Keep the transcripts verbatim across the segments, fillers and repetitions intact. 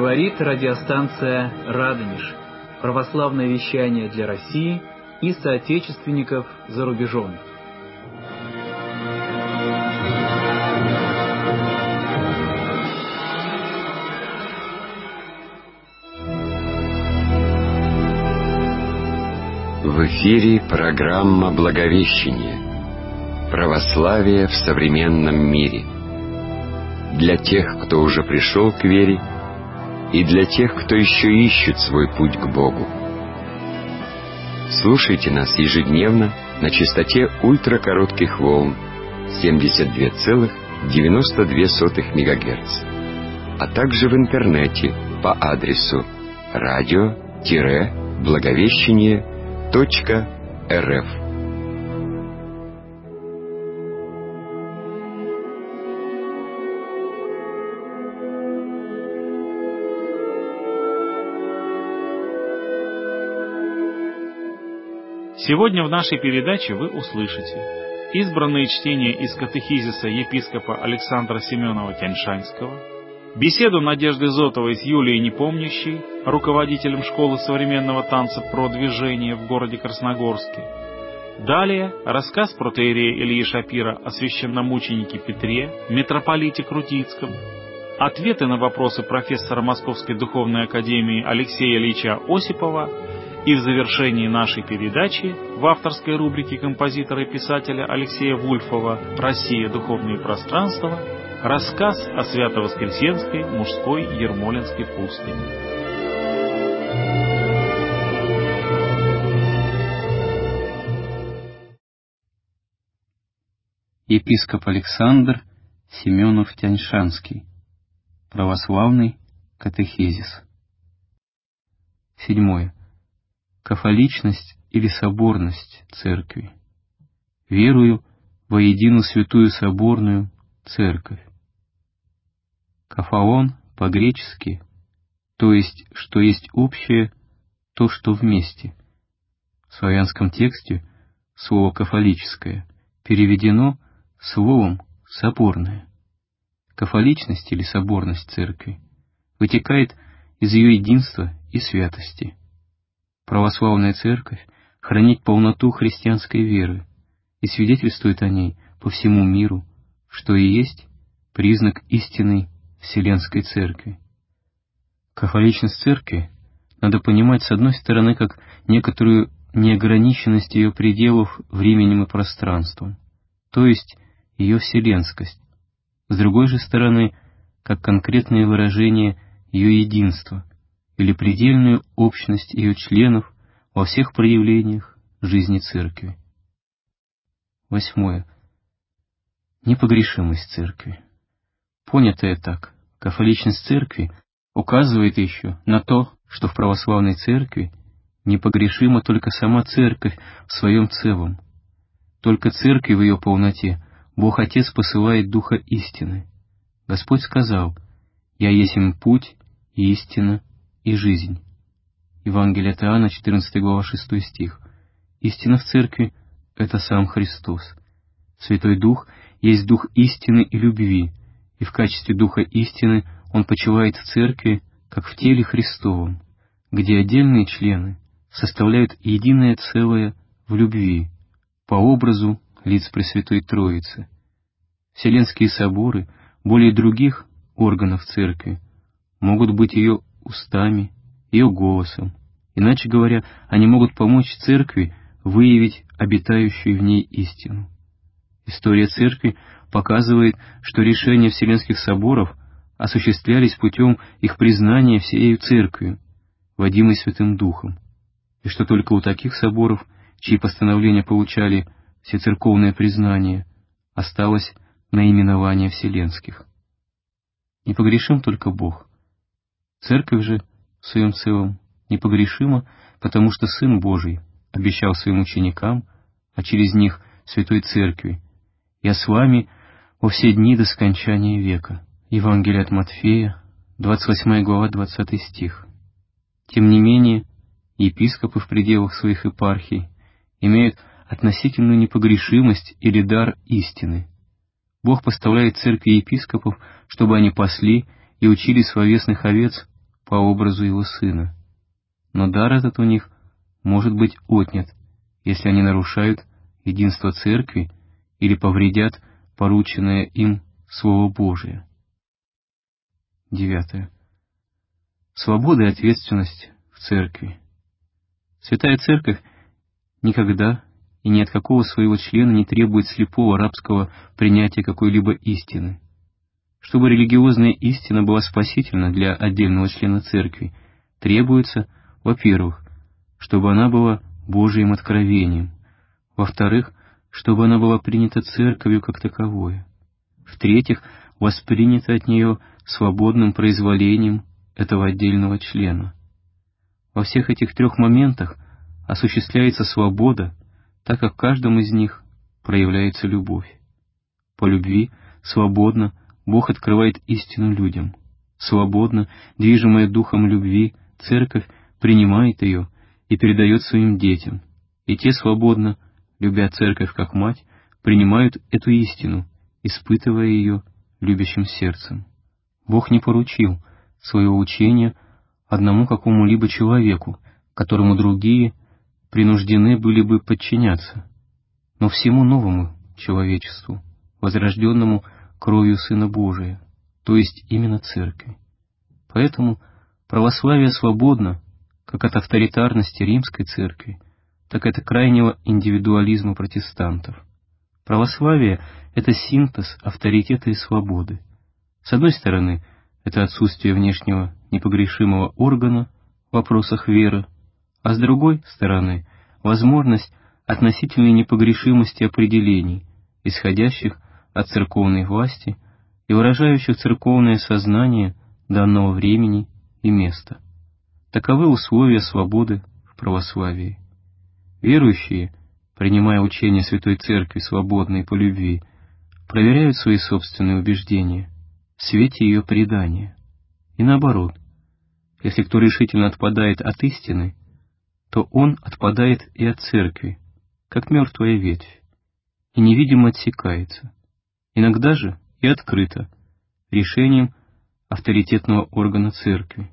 Говорит радиостанция «Радонеж». Православное вещание для России и соотечественников за рубежом. В эфире программа «Благовещение. Православие в современном мире». Для тех, кто уже пришел к вере, и для тех, кто еще ищет свой путь к Богу. Слушайте нас ежедневно на частоте ультракоротких волн семьдесят два целых девяносто две сотых мегагерца, а также в интернете по адресу радио-благовещение точка рф. Сегодня в нашей передаче вы услышите избранные чтения из катехизиса епископа Александра Семенова Тяньшанского, беседу Надежды Зотовой с Юлией Непомнящей, руководителем школы современного танца «Продвижение» в городе Красногорске. Далее рассказ протоиерея Ильи Шапира о священномученике Петре, митрополите Крутицком, ответы на вопросы профессора Московской духовной академии Алексея Ильича Осипова, и в завершении нашей передачи в авторской рубрике композитора и писателя Алексея Вульфова «Россия. Духовные пространства» рассказ о Свято-Воскресенской мужской Ермолинской пустыне. Епископ Александр Семенов Тяньшанский. Православный катехизис. Седьмое. Кафоличность или соборность Церкви. Верую во единую святую соборную Церковь. Кафаон по-гречески, то есть, что есть общее, то, что вместе. В славянском тексте слово «кафолическое» переведено словом «соборное». Кафоличность или соборность Церкви вытекает из ее единства и святости. Православная Церковь хранит полноту христианской веры и свидетельствует о ней по всему миру, что и есть признак истинной Вселенской Церкви. Кафоличность Церкви надо понимать с одной стороны как некоторую неограниченность ее пределов временем и пространством, то есть ее вселенскость, с другой же стороны как конкретное выражение ее единства, или предельную общность ее членов во всех проявлениях жизни Церкви. Восьмое. Непогрешимость Церкви. Понятое так, кафоличность Церкви указывает еще на то, что в православной Церкви непогрешима только сама Церковь в своем целом. Только Церкви в ее полноте Бог Отец посылает Духа истины. Господь сказал: «Я есть им путь, истина и жизнь». Евангелие от Иоанна, четырнадцатая глава, шестой стих. Истина в Церкви — это сам Христос. Святой Дух есть Дух истины и любви, и в качестве Духа истины Он почивает в Церкви, как в теле Христовом, где отдельные члены составляют единое целое в любви, по образу лиц Пресвятой Троицы. Вселенские соборы, более других органов Церкви, могут быть ее устами, ее голосом. Иначе говоря, они могут помочь Церкви выявить обитающую в ней истину. История Церкви показывает, что решения Вселенских соборов осуществлялись путем их признания всею Церковью, водимой Святым Духом, и что только у таких соборов, чьи постановления получали всецерковное признание, осталось наименование Вселенских. Непогрешим только Бог. Церковь же в своем целом непогрешима, потому что Сын Божий обещал своим ученикам, а через них Святой Церкви: «Я с вами во все дни до скончания века». Евангелие от Матфея, двадцать восьмая глава, двадцатый стих. Тем не менее, епископы в пределах своих епархий имеют относительную непогрешимость или дар истины. Бог поставляет церкви епископов, чтобы они пасли и учили словесных овец по образу Его Сына. Но дар этот у них может быть отнят, если они нарушают единство Церкви или повредят порученное им Слово Божие. Девятое. Свобода и ответственность в Церкви. Святая Церковь никогда и ни от какого своего члена не требует слепого рабского принятия какой-либо истины. Чтобы религиозная истина была спасительна для отдельного члена Церкви, требуется, во-первых, чтобы она была Божиим откровением, во-вторых, чтобы она была принята Церковью как таковое, в-третьих, воспринята от нее свободным произволением этого отдельного члена. Во всех этих трех моментах осуществляется свобода, так как в каждом из них проявляется любовь. По любви, свободно, Бог открывает истину людям. Свободно, движимая духом любви, Церковь принимает ее и передает своим детям, и те свободно, любя Церковь как мать, принимают эту истину, испытывая ее любящим сердцем. Бог не поручил своего учения одному какому-либо человеку, которому другие принуждены были бы подчиняться, но всему новому человечеству, возрожденному кровью Сына Божия, то есть именно Церкви. Поэтому православие свободно как от авторитарности Римской Церкви, так и от крайнего индивидуализма протестантов. Православие — это синтез авторитета и свободы. С одной стороны, это отсутствие внешнего непогрешимого органа в вопросах веры, а с другой стороны, возможность относительной непогрешимости определений, исходящих от церковной власти и выражающих церковное сознание данного времени и места. Таковы условия свободы в православии. Верующие, принимая учение Святой Церкви свободно и по любви, проверяют свои собственные убеждения в свете ее предания. И наоборот, если кто решительно отпадает от истины, то он отпадает и от Церкви, как мертвая ветвь, и невидимо отсекается, иногда же и открыто, решением авторитетного органа Церкви.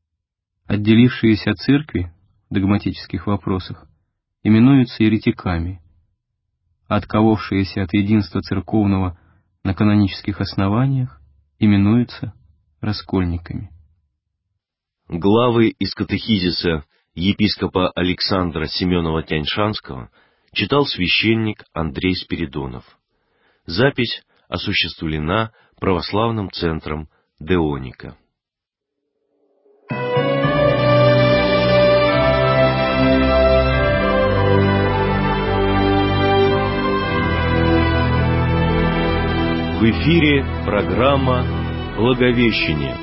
Отделившиеся от Церкви в догматических вопросах именуются еретиками, а отковавшиеся от единства церковного на канонических основаниях именуются раскольниками. Главы из катехизиса епископа Александра Семенова-Тяньшанского читал священник Андрей Спиридонов. Запись осуществлена православным центром Деоника. В эфире программа «Благовещение».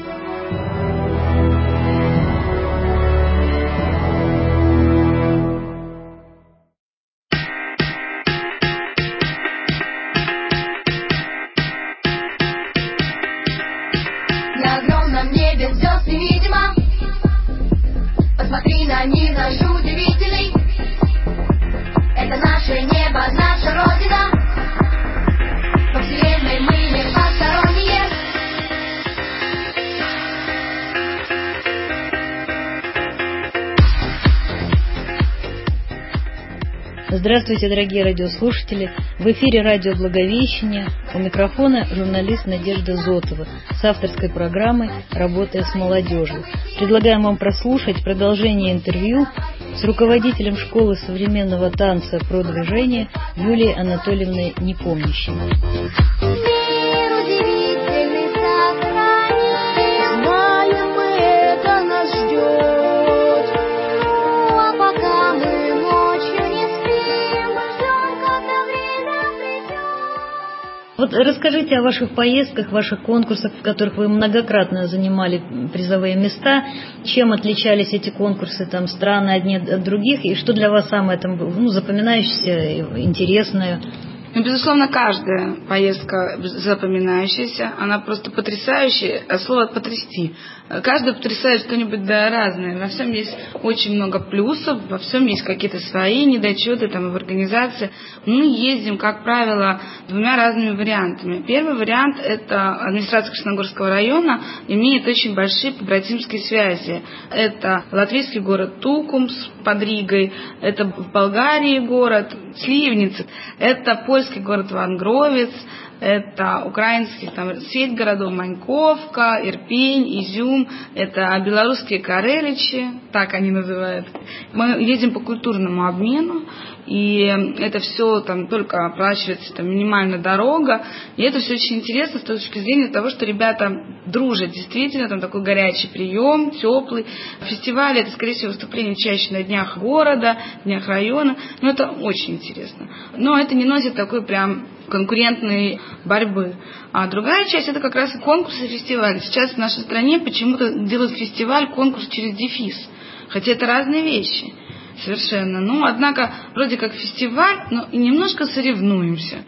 На огромном небе звезд невидимо. Посмотри на них, наш удивительный. Это наше небо, наша Родина. По вселенной мы не посторонние. Здравствуйте, дорогие радиослушатели! В эфире радио «Благовещение», у микрофона журналист Надежда Зотова с авторской программой «Работая с молодежью». Предлагаем вам прослушать продолжение интервью с руководителем школы современного танца «Продвижение» Юлией Анатольевной Непомнящей. Вот расскажите о ваших поездках, ваших конкурсах, в которых вы многократно занимали призовые места. Чем отличались эти конкурсы, там, страны одни от других, и что для вас самое там, ну, запоминающееся, интересное? Ну, безусловно, каждая поездка запоминающаяся, она просто потрясающая, а слово «потрясти». Каждый потрясает что-нибудь да разное. Во всем есть очень много плюсов, во всем есть какие-то свои недочеты там, и в организации. Мы ездим, как правило, двумя разными вариантами. Первый вариант – это администрация Красногорского района имеет очень большие побратимские связи. Это латвийский город Тукумс под Ригой, это в Болгарии город Сливница, это польский город Вангровец, это украинский там, сеть городов Маньковка, Ирпень, Изюм, это белорусские Кареличи, так они называют. Мы ездим по культурному обмену, и это все там только оплачивается там, минимальная дорога, и это все очень интересно с точки зрения того, что ребята дружат, действительно, там такой горячий прием, теплый. Фестивали — это, скорее всего, выступление чаще на днях города, днях района, но это очень интересно. Но это не носит такой прям конкурентной борьбы. А другая часть — это как раз конкурсы и фестивали. Сейчас в нашей стране почему-то делают фестиваль, конкурс через дефис, хотя это разные вещи совершенно. Но, однако, вроде как фестиваль, но и немножко соревнуемся.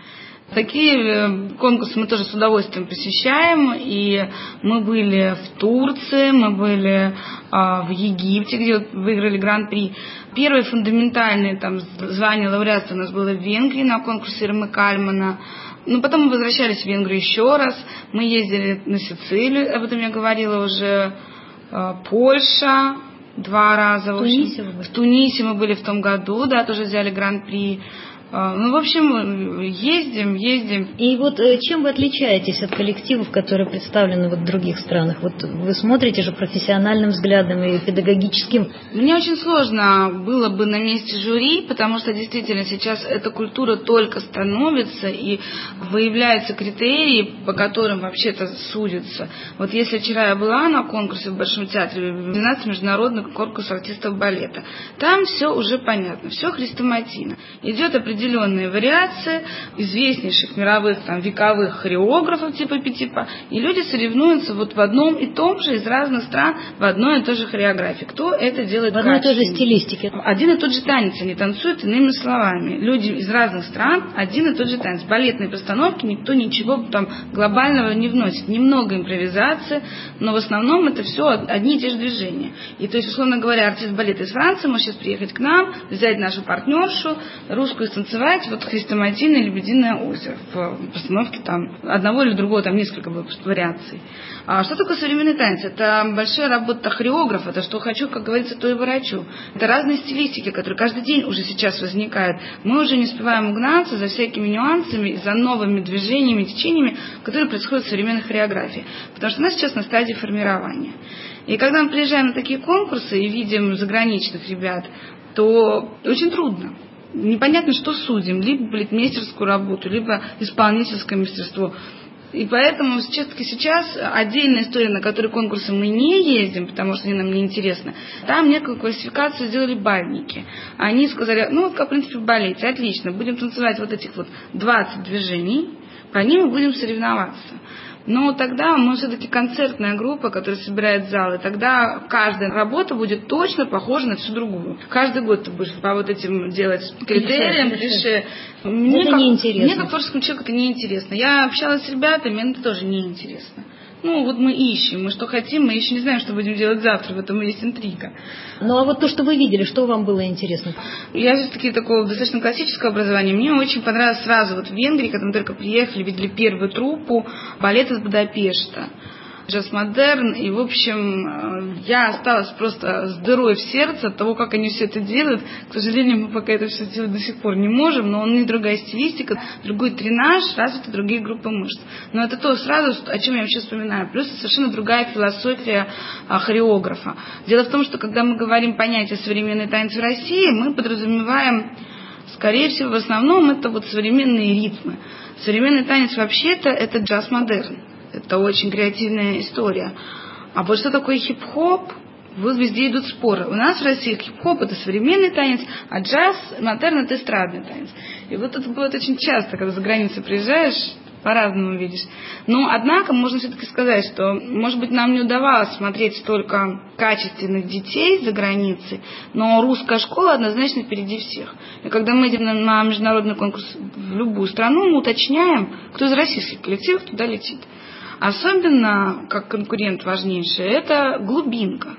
Такие конкурсы мы тоже с удовольствием посещаем, и мы были в Турции, мы были а, в Египте, где выиграли гран-при. Первое фундаментальное там, звание лауреата у нас было в Венгрии на конкурсе Ирмы Кальмана. Но потом мы возвращались в Венгрию еще раз, мы ездили на Сицилию, об этом я говорила уже, а, Польша два раза. В, Тунисе общем, в Тунисе мы были в том году, да, тоже взяли гран-при. Ну, в общем, ездим, ездим. И вот чем вы отличаетесь от коллективов, которые представлены вот в других странах? Вот вы смотрите же профессиональным взглядом и педагогическим. Мне очень сложно было бы на месте жюри, потому что действительно сейчас эта культура только становится, и выявляются критерии, по которым вообще-то судятся. Вот если вчера я была на конкурсе в Большом театре, двенадцатый международный конкурс артистов балета, там все уже понятно, все хрестоматийно. Идет определенная определенные вариации известнейших мировых там, вековых хореографов типа Петипа, и люди соревнуются вот в одном и том же из разных стран в одной и той же хореографии. Кто это делает в одной и той же стилистике? Один и тот же танец, они танцуют иными словами. Люди из разных стран, один и тот же танец. Балетные постановки никто ничего там глобального не вносит. Немного импровизации, но в основном это все одни и те же движения. И то есть, условно говоря, артист балета из Франции может сейчас приехать к нам, взять нашу партнершу, русскую станцию, вот хрестоматийное «Лебединое озеро» в постановке там одного или другого, там несколько вариаций. А что такое современный танец? Это большая работа хореографа, это что хочу, как говорится, то и ворочу. Это разные стилистики, которые каждый день уже сейчас возникают. Мы уже не успеваем угнаться за всякими нюансами, за новыми движениями, течениями, которые происходят в современной хореографии. Потому что у нас сейчас на стадии формирования. И когда мы приезжаем на такие конкурсы и видим заграничных ребят, то очень трудно. Непонятно, что судим, либо балетмейстерскую работу, либо исполнительское мастерство. И поэтому все-таки сейчас отдельная история, на которой конкурсы мы не ездим, потому что они нам не интересны. Там некую классификацию сделали бальники. Они сказали, ну вот как в принципе в балете, отлично, будем танцевать вот этих вот двадцать движений, по ним мы будем соревноваться. Но тогда мы все-таки концертная группа, которая собирает залы, тогда каждая работа будет точно похожа на всю другую. Каждый год ты будешь по вот этим делать критериям, клише. Мне это как, неинтересно. Мне как творческому человеку это неинтересно. Я общалась с ребятами, мне это тоже неинтересно. Ну, вот мы ищем, мы что хотим, мы еще не знаем, что будем делать завтра, в этом и есть интрига. Ну, а вот то, что вы видели, что вам было интересно? Я все-таки такого достаточно классического образования. Мне очень понравилось сразу вот в Венгрии, когда мы только приехали, видели первую труппу балет из Будапешта. Джаз-модерн, и, в общем, я осталась просто с дырой в сердце от того, как они все это делают. К сожалению, мы пока это все делать до сих пор не можем, но у них другая стилистика, другой тренаж, развиты другие группы мышц. Но это то сразу, о чем я вообще вспоминаю. Плюс совершенно другая философия а, хореографа. Дело в том, что когда мы говорим понятие «современный танец в России», мы подразумеваем, скорее всего, в основном это вот современные ритмы. Современный танец вообще-то это джаз-модерн. Это очень креативная история. А вот что такое хип-хоп? Вот везде идут споры. У нас в России хип-хоп — это современный танец, а джаз, модерн — это эстрадный танец. И вот это бывает очень часто, когда за границу приезжаешь, по-разному видишь. Но, однако, можно все-таки сказать, что, может быть, нам не удавалось смотреть столько качественных детей за границей, но русская школа однозначно впереди всех. И когда мы идем на международный конкурс в любую страну, мы уточняем, кто из российских коллективов туда летит. Особенно, как конкурент важнейший, это глубинка.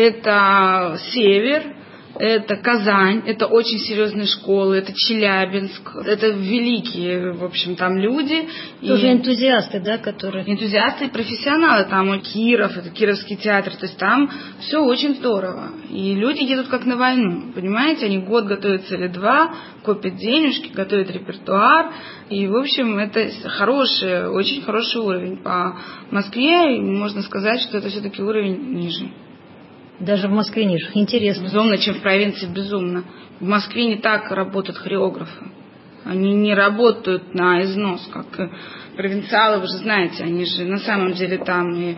Это север, это Казань, это очень серьезные школы, это Челябинск, это великие, в общем, там люди. Тоже и энтузиасты, да, которые... Энтузиасты и профессионалы, там и Киров, это Кировский театр, то есть там все очень здорово. И люди едут как на войну, понимаете, они год готовятся или два, копят денежки, готовят репертуар, и, в общем, это хороший, очень хороший уровень. По Москве можно сказать, что это все-таки уровень ниже. Даже в Москве ниже. Интересно. Безумно, чем в провинции, безумно. В Москве не так работают хореографы. Они не работают на износ, как провинциалы, вы же знаете, они же на самом деле там и...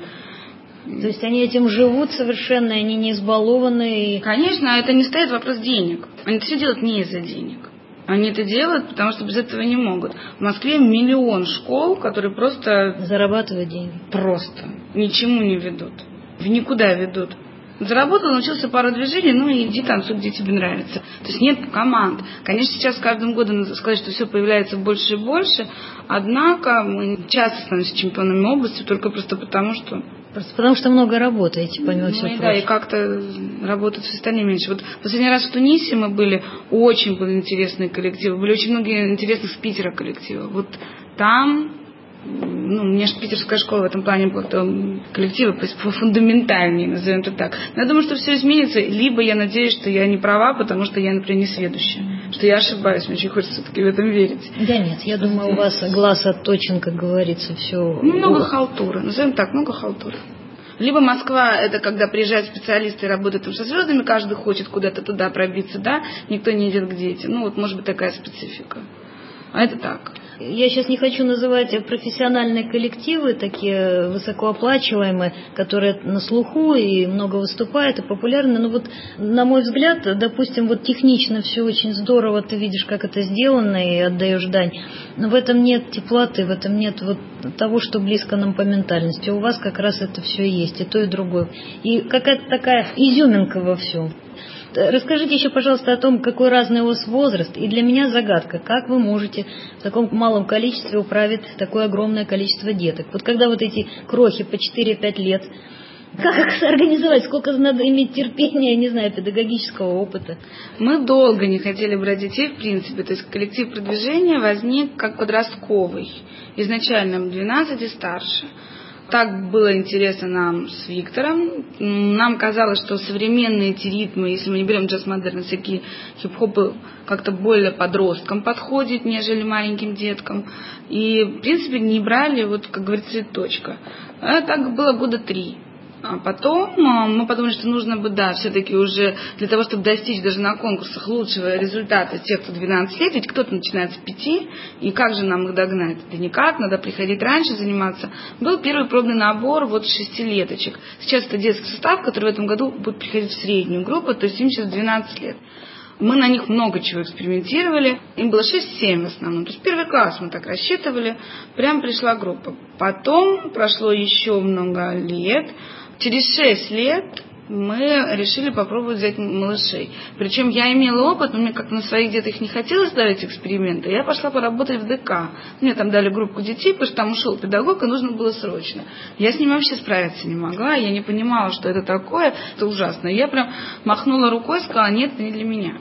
То есть они этим живут совершенно, они не избалованы. И... Конечно, это не стоит вопрос денег. Они это все делают не из-за денег. Они это делают, потому что без этого не могут. В Москве миллион школ, которые просто... Зарабатывают деньги. Просто. Ничему не ведут. В никуда ведут. Заработал, научился пару движений, ну и иди танцуй, где тебе нравится. То есть нет команд. Конечно, сейчас с каждым годом надо сказать, что все появляется больше и больше, однако мы часто становимся чемпионами области только просто потому, что... Просто потому что много работаете, помимо ну, всего и прочего. Да, и как-то работают все остальные меньше. Вот последний раз в Тунисе мы были, очень были интересные коллективы, были очень много интересных с Питера коллективов. Вот там... Ну, у меня же питерская школа в этом плане была, коллективы фундаментальнее, назовем это так. Но я думаю, что все изменится, либо я надеюсь, что я не права, потому что я, например, не сведущая, что я ошибаюсь, мне очень хочется все-таки в этом верить. Да нет, я что думаю, у вас глаз отточен, как говорится, все. Ну, много халтуры, назовем так, много халтуры. Либо Москва, это когда приезжают специалисты и работают там со звездами, каждый хочет куда-то туда пробиться, да, никто не идет к детям. Ну, вот может быть такая специфика. А это так. Я сейчас не хочу называть профессиональные коллективы, такие высокооплачиваемые, которые на слуху и много выступают, и популярны. Но вот, на мой взгляд, допустим, вот технично все очень здорово, ты видишь, как это сделано, и отдаешь дань. Но в этом нет теплоты, в этом нет вот того, что близко нам по ментальности. У вас как раз это все есть, и то, и другое. И какая-то такая изюминка во всем. Расскажите еще, пожалуйста, о том, какой разный у вас возраст. И для меня загадка, как вы можете в таком малом количестве управить такое огромное количество деток. Вот когда вот эти крохи по четыре-пять лет, как их организовать, сколько надо иметь терпения, не знаю, педагогического опыта. Мы долго не хотели брать детей, в принципе. То есть коллектив продвижения возник как подростковый. Изначально двенадцать и старше. Так было интересно нам с Виктором. Нам казалось, что современные эти ритмы, если мы не берем джаз-модерн, всякие хип-хопы, как-то более подросткам подходят, нежели маленьким деткам. И, в принципе, не брали, вот, как говорится, точка. А так было года три. А потом мы подумали, что нужно бы, да, все-таки уже для того, чтобы достичь даже на конкурсах лучшего результата тех, кто двенадцать лет, ведь кто-то начинает с пяти, и как же нам их догнать? Да никак, надо приходить раньше заниматься. Был первый пробный набор вот шестилеточек. Сейчас это детский состав, который в этом году будет приходить в среднюю группу, то есть им сейчас двенадцать лет. Мы на них много чего экспериментировали. Им было шесть-семь в основном. То есть первый класс мы так рассчитывали. Прям пришла группа. Потом прошло еще много лет. Через шесть лет мы решили попробовать взять малышей. Причем я имела опыт, но мне как-то на своих детях не хотелось ставить эксперименты. Я пошла поработать в ДК. Мне там дали группу детей, потому что там ушел педагог, и нужно было срочно. Я с ним вообще справиться не могла, я не понимала, что это такое, это ужасно. Я прям махнула рукой и сказала, нет, это не для меня.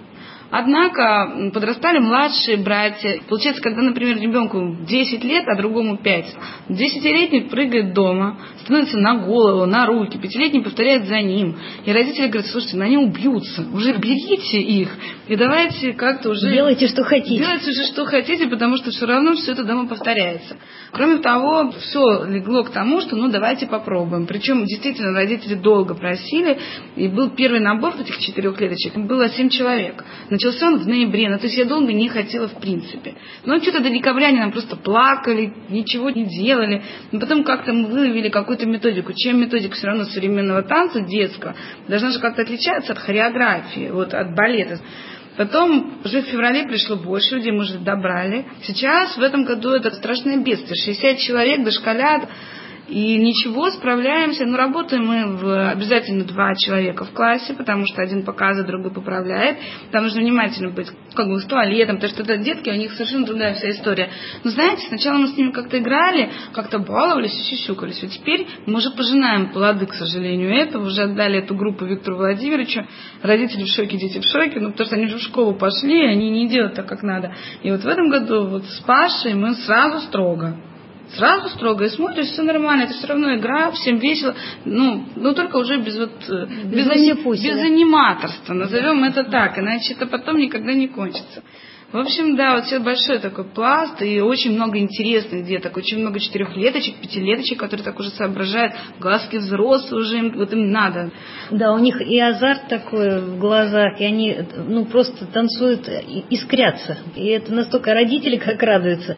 Однако подрастали младшие братья. Получается, когда, например, ребенку десять лет, а другому пять. Десятилетний прыгает дома, становится на голову, на руки. Пятилетний повторяет за ним. И родители говорят, слушайте, ну они убьются. Уже берите их и давайте как-то уже... Делайте, что хотите. Делайте уже, что хотите, потому что все равно все это дома повторяется. Кроме того, все легло к тому, что ну давайте попробуем. Причем действительно родители долго просили. И был первый набор этих четырехлеточек. Было семь человек. Начался он в ноябре, ну, то есть я долго не хотела в принципе. Но что-то до декабря они нам просто плакали, ничего не делали. Но потом как-то мы вывели какую-то методику. Чем методика все равно современного танца, детского, должна же как-то отличаться от хореографии, вот, от балета. Потом уже в феврале пришло больше людей, мы уже добрали. Сейчас в этом году это страшное бедствие. шестьдесят человек, дошколят. И ничего, справляемся. Но работаем мы в обязательно два человека в классе, потому что один показывает, другой поправляет. Там нужно внимательно быть, как бы с туалетом, потому что это детки, у них совершенно другая вся история. Но знаете, сначала мы с ними как-то играли, как-то баловались и сюсюкались. Вот теперь мы уже пожинаем плоды, к сожалению, этого. Уже отдали эту группу Виктору Владимировичу. Родители в шоке, дети в шоке, ну потому что они уже в школу пошли, и они не делают так, как надо. И вот в этом году вот с Пашей мы сразу строго. Сразу строго и смотришь, все нормально, это все равно игра, всем весело, ну, ну только уже без вот без, без, без аниматорства, назовем это так, иначе это потом никогда не кончится. В общем, да, вот сейчас большой такой пласт, и очень много интересных деток, очень много четырехлеточек, пятилеточек, которые так уже соображают, глазки взрослые уже, им, вот им надо. Да, у них и азарт такой в глазах, и они, ну, просто танцуют, искрятся, и это настолько родители как радуются.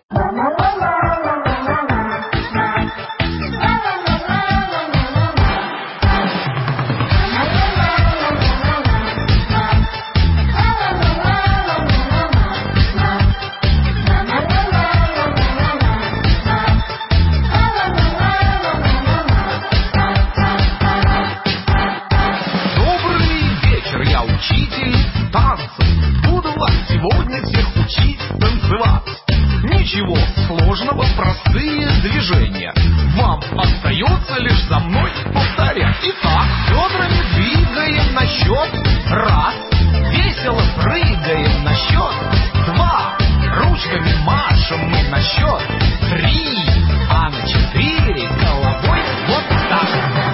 Ничего сложного, простые движения. Вам остается лишь за мной повторять. Итак, бедрами двигаем на счет раз. Весело прыгаем на счет два. Ручками машем мы на счет три. А на четыре головой вот так.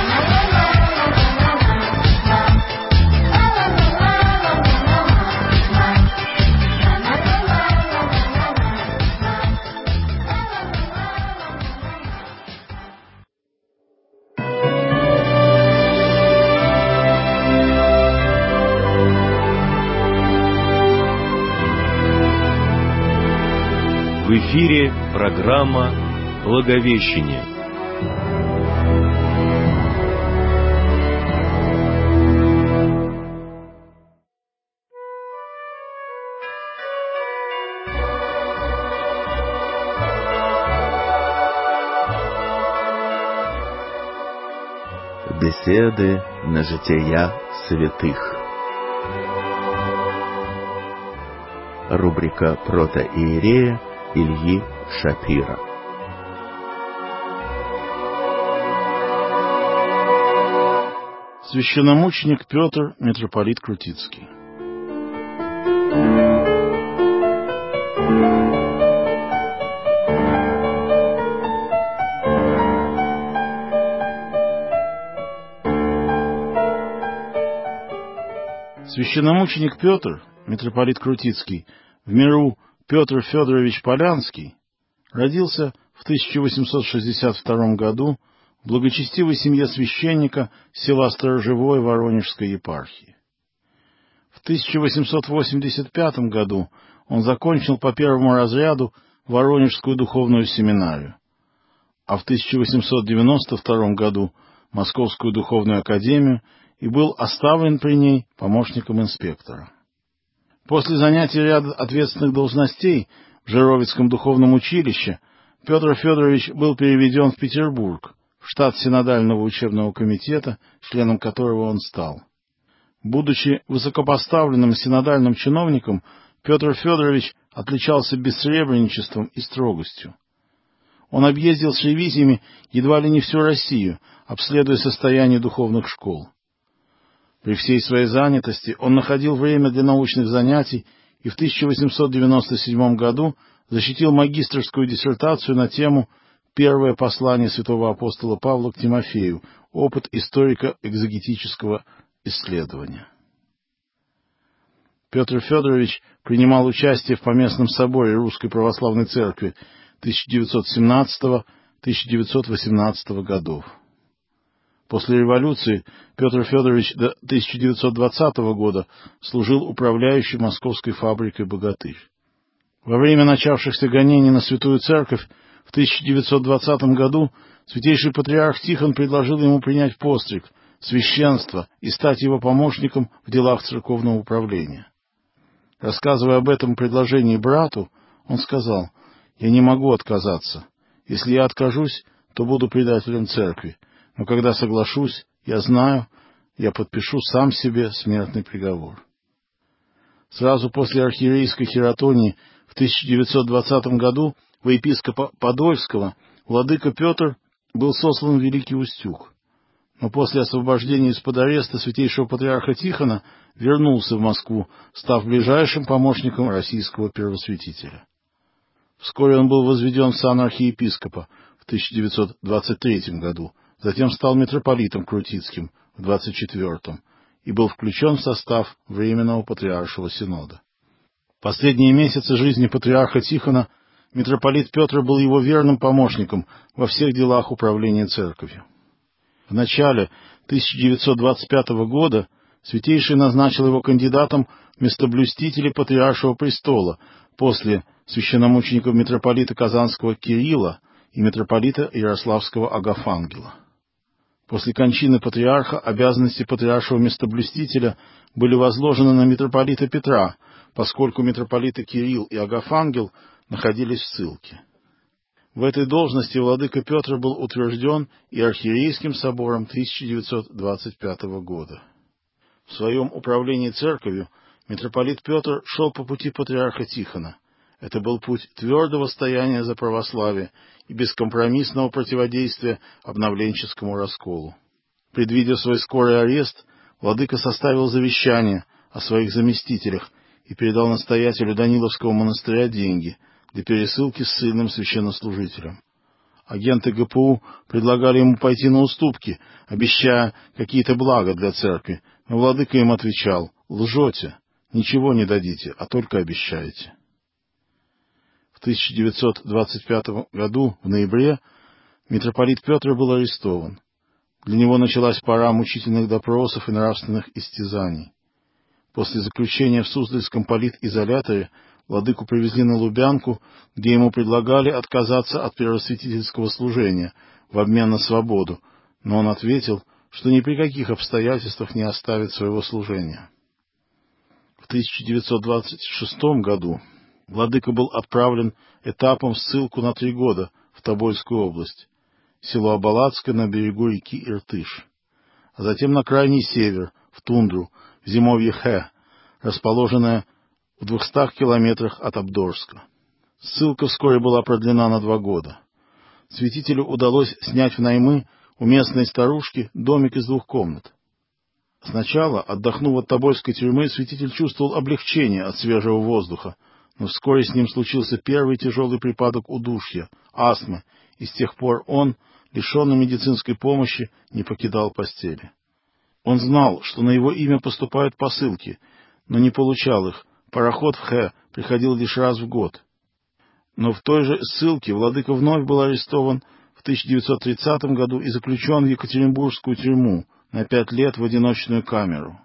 В эфире программа «Благовещение». Беседы на жития святых. Рубрика протоиерея Ильи Шапира. Священномученик Петр, митрополит Крутицкий. Священномученик Петр, митрополит Крутицкий, в миру Петр Федорович Полянский, родился в тысяча восемьсот шестьдесят втором году в благочестивой семье священника села Сторожевое Воронежской епархии. В тысяча восемьсот восемьдесят пятом году он закончил по первому разряду Воронежскую духовную семинарию, а в тысяча восемьсот девяносто втором году Московскую духовную академию и был оставлен при ней помощником инспектора. После занятия ряда ответственных должностей в Жировицком духовном училище Петр Федорович был переведен в Петербург, в штат Синодального учебного комитета, членом которого он стал. Будучи высокопоставленным синодальным чиновником, Петр Федорович отличался бессребреничеством и строгостью. Он объездил с ревизиями едва ли не всю Россию, обследуя состояние духовных школ. При всей своей занятости он находил время для научных занятий и в тысяча восемьсот девяносто седьмом году защитил магистерскую диссертацию на тему «Первое послание святого апостола Павла к Тимофею. Опыт историко-экзегетического исследования». Петр Федорович принимал участие в Поместном соборе Русской Православной Церкви тысяча девятьсот семнадцатого — тысяча девятьсот восемнадцатого годов. После революции Петр Федорович до тысяча девятьсот двадцатого года служил управляющим московской фабрикой «Богатырь». Во время начавшихся гонений на Святую Церковь в тысяча девятьсот двадцатом году святейший патриарх Тихон предложил ему принять постриг, священство и стать его помощником в делах церковного управления. Рассказывая об этом предложении брату, он сказал: «Я не могу отказаться. Если я откажусь, то буду предателем церкви. Но когда соглашусь, я знаю, я подпишу сам себе смертный приговор». Сразу после архиерейской хератонии в тысяча девятьсот двадцатом году во епископа Подольского владыка Петр был сослан в Великий Устюг. Но после освобождения из-под ареста святейшего патриарха Тихона вернулся в Москву, став ближайшим помощником российского первосвятителя. Вскоре он был возведен в сан архиепископа в тысяча девятьсот двадцать третьем году, затем стал митрополитом Крутицким в двадцать четвёртом и был включен в состав Временного патриаршего синода. В последние месяцы жизни патриарха Тихона митрополит Петр был его верным помощником во всех делах управления церковью. В начале тысяча девятьсот двадцать пятого года Святейший назначил его кандидатом в местоблюстители Патриаршего престола после священномучеников митрополита Казанского Кирилла и митрополита Ярославского Агафангела. После кончины патриарха обязанности патриаршего местоблюстителя были возложены на митрополита Петра, поскольку митрополиты Кирилл и Агафангел находились в ссылке. В этой должности владыка Петр был утвержден и архиерейским собором тысяча девятьсот двадцать пятого года. В своем управлении церковью митрополит Петр шел по пути патриарха Тихона. Это был путь твердого стояния за православие и бескомпромиссного противодействия обновленческому расколу. Предвидя свой скорый арест, владыка составил завещание о своих заместителях и передал настоятелю Даниловского монастыря деньги для пересылки с ссыльным священнослужителем. Агенты ГПУ предлагали ему пойти на уступки, обещая какие-то блага для церкви, но владыка им отвечал: «Лжете, ничего не дадите, а только обещаете». В тысяча девятьсот двадцать пятом году, в ноябре, митрополит Петр был арестован. Для него началась пора мучительных допросов и нравственных истязаний. После заключения в Суздальском политизоляторе владыку привезли на Лубянку, где ему предлагали отказаться от первосвятительского служения в обмен на свободу, но он ответил, что ни при каких обстоятельствах не оставит своего служения. В тысяча девятьсот двадцать шестом году владыка был отправлен этапом в ссылку на три года в Тобольскую область, село Абалацкое на берегу реки Иртыш, а затем на крайний север, в тундру, в зимовье Хэ, расположенное в двухстах километрах от Абдорска. Ссылка вскоре была продлена на два года. Святителю удалось снять в наймы у местной старушки домик из двух комнат. Сначала, отдохнув от Тобольской тюрьмы, святитель чувствовал облегчение от свежего воздуха, но вскоре с ним случился первый тяжелый припадок удушья, астмы, и с тех пор он, лишенный медицинской помощи, не покидал постели. Он знал, что на его имя поступают посылки, но не получал их. Пароход в Хэ приходил лишь раз в год. Но в той же ссылке владыка вновь был арестован в тысяча девятьсот тридцатом году и заключен в Екатеринбургскую тюрьму на пять лет в одиночную камеру.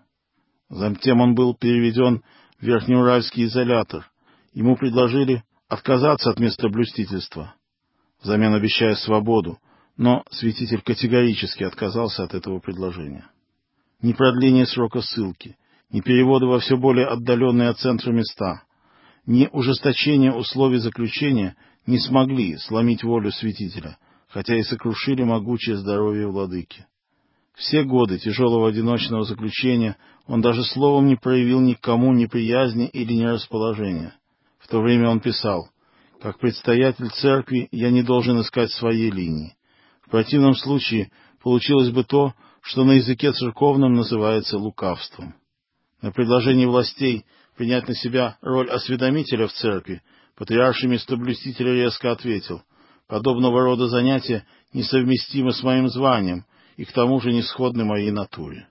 Затем он был переведен в Верхнеуральский изолятор. Ему предложили отказаться от местоблюстительства, взамен обещая свободу, но святитель категорически отказался от этого предложения. Ни продление срока ссылки, ни переводы во все более отдаленные от центра места, ни ужесточение условий заключения не смогли сломить волю святителя, хотя и сокрушили могучее здоровье владыки. Все годы тяжелого одиночного заключения он даже словом не проявил никому неприязни или нерасположения. В то время он писал: «Как предстоятель церкви я не должен искать своей линии. В противном случае получилось бы то, что на языке церковном называется лукавством». На предложение властей принять на себя роль осведомителя в церкви патриарший местоблюститель резко ответил: «Подобного рода занятия несовместимы с моим званием и к тому же не сходны моей натуре».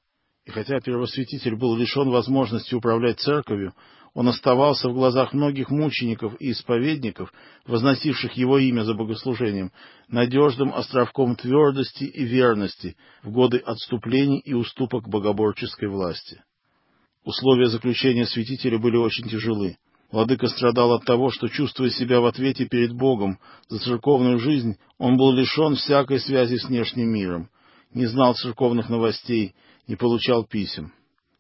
И хотя первосвятитель был лишен возможности управлять церковью, он оставался в глазах многих мучеников и исповедников, возносивших его имя за богослужением, надежным островком твердости и верности в годы отступлений и уступок богоборческой власти. Условия заключения святителя были очень тяжелы. Владыка страдал от того, что, чувствуя себя в ответе перед Богом за церковную жизнь, он был лишен всякой связи с внешним миром, не знал церковных новостей, не получал писем.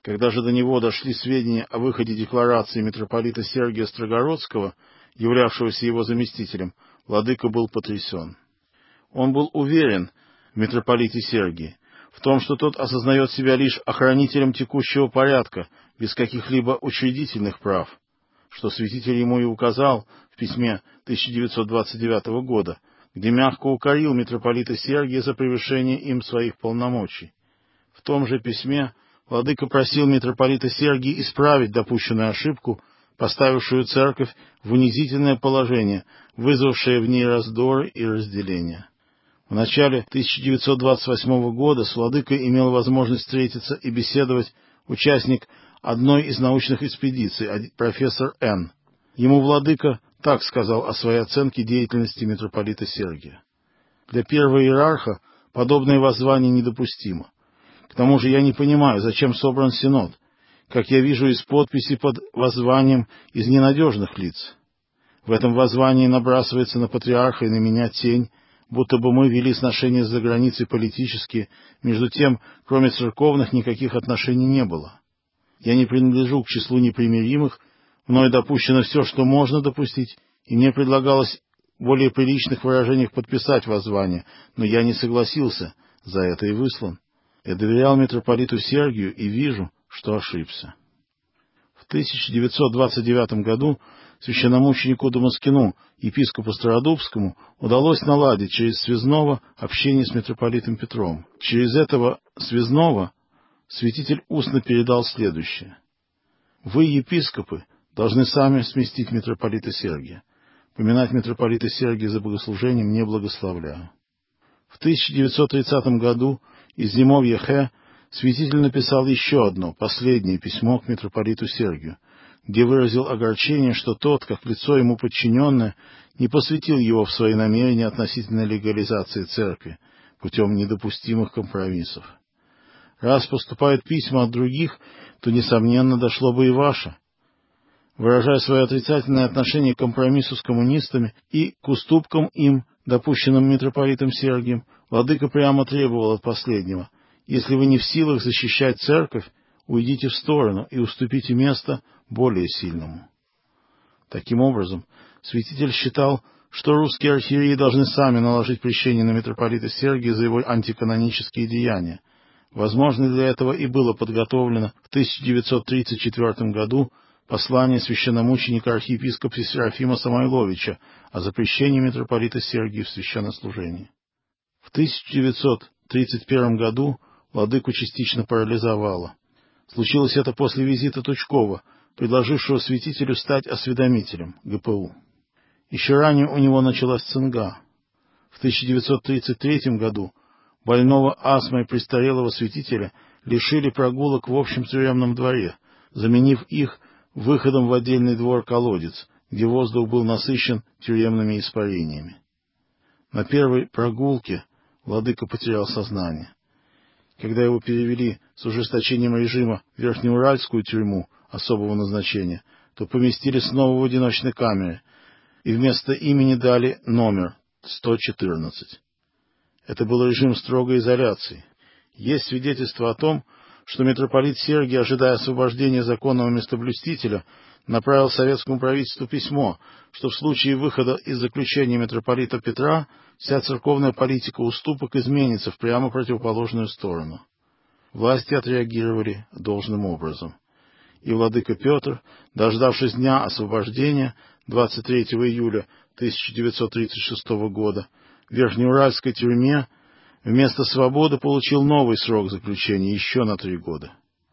Когда же до него дошли сведения о выходе декларации митрополита Сергия Строгородского, являвшегося его заместителем, владыка был потрясен. Он был уверен в митрополите Сергии, в том, что тот осознает себя лишь охранителем текущего порядка, без каких-либо учредительных прав, что святитель ему и указал в письме тысяча девятьсот двадцать девятого года, где мягко укорил митрополита Сергия за превышение им своих полномочий. В том же письме владыка просил митрополита Сергия исправить допущенную ошибку, поставившую церковь в унизительное положение, вызвавшее в ней раздоры и разделения. В начале тысяча девятьсот двадцать восьмого года с владыкой имел возможность встретиться и беседовать участник одной из научных экспедиций, профессор Н. Ему владыка так сказал о своей оценке деятельности митрополита Сергия. Для первого иерарха подобное воззвание недопустимо. К тому же я не понимаю, зачем собран синод, как я вижу из подписи под воззванием из ненадежных лиц. В этом воззвании набрасывается на патриарха и на меня тень, будто бы мы вели сношения за границей политические, между тем, кроме церковных, никаких отношений не было. Я не принадлежу к числу непримиримых, мною допущено все, что можно допустить, и мне предлагалось в более приличных выражениях подписать воззвание, но я не согласился, за это и выслан. Я доверял митрополиту Сергию и вижу, что ошибся. В тысяча девятьсот двадцать девятом году священномученику Дамаскину, епископу Стародубскому, удалось наладить через связного общение с митрополитом Петром. Через этого связного святитель устно передал следующее. «Вы, епископы, должны сами сместить митрополита Сергия. Поминать митрополита Сергия за богослужением не благословляю». В тысяча девятьсот тридцатом году из зимовья Хэ святитель написал еще одно, последнее письмо к митрополиту Сергию, где выразил огорчение, что тот, как лицо ему подчиненное, не посвятил его в свои намерения относительно легализации церкви путем недопустимых компромиссов. Раз поступают письма от других, то, несомненно, дошло бы и ваше. Выражая свое отрицательное отношение к компромиссу с коммунистами и к уступкам им, допущенным митрополитом Сергием, владыка прямо требовал от последнего: если вы не в силах защищать церковь, уйдите в сторону и уступите место более сильному. Таким образом, святитель считал, что русские архиереи должны сами наложить прещение на митрополита Сергия за его антиканонические деяния. Возможно, для этого и было подготовлено в тысяча девятьсот тридцать четвёртом году послание священномученика архиепископа Серафима Самойловича о запрещении митрополита Сергия в священнослужении. В тысяча девятьсот тридцать первом году владыку частично парализовало. Случилось это после визита Тучкова, предложившего святителю стать осведомителем гэ пэ у. Еще ранее у него началась цинга. В тысяча девятьсот тридцать третьем году больного астмой престарелого святителя лишили прогулок в общем тюремном дворе, заменив их выходом в отдельный двор-колодец, где воздух был насыщен тюремными испарениями. На первой прогулке владыка потерял сознание. Когда его перевели с ужесточением режима в Верхнеуральскую тюрьму особого назначения, то поместили снова в одиночной камере, и вместо имени дали номер сто четырнадцать. Это был режим строгой изоляции. Есть свидетельство о том, что митрополит Сергий, ожидая освобождения законного местоблюстителя, направил советскому правительству письмо, что в случае выхода из заключения митрополита Петра вся церковная политика уступок изменится в прямо противоположную сторону. Власти отреагировали должным образом. И владыка Петр, дождавшись дня освобождения двадцать третьего июля тысяча девятьсот тридцать шестого года, в Верхнеуральской тюрьме вместо свободы получил новый срок заключения еще на три года.